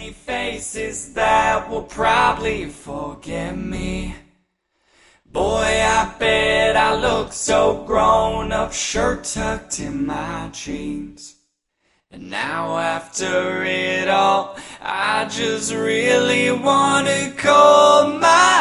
many faces that will probably forget me. Boy, I bet I look so grown up, shirt tucked in my jeans. And now after it all, I just really wanna call my